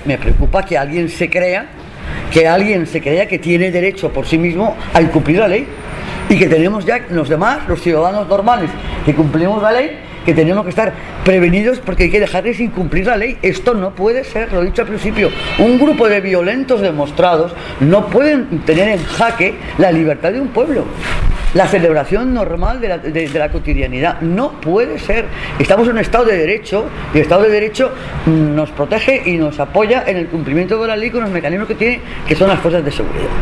me preocupa que alguien se crea que tiene derecho por sí mismo a incumplir la ley, y que tenemos ya los demás, los ciudadanos normales que cumplimos la ley, que tenemos que estar prevenidos porque hay que dejarles incumplir la ley. Esto no puede ser, lo he dicho al principio. Un grupo de violentos demostrados no pueden tener en jaque la libertad de un pueblo, la celebración normal de la cotidianidad. No puede ser. Estamos en un Estado de Derecho, y el Estado de Derecho nos protege y nos apoya en el cumplimiento de la ley con los mecanismos que tiene, que son las fuerzas de seguridad.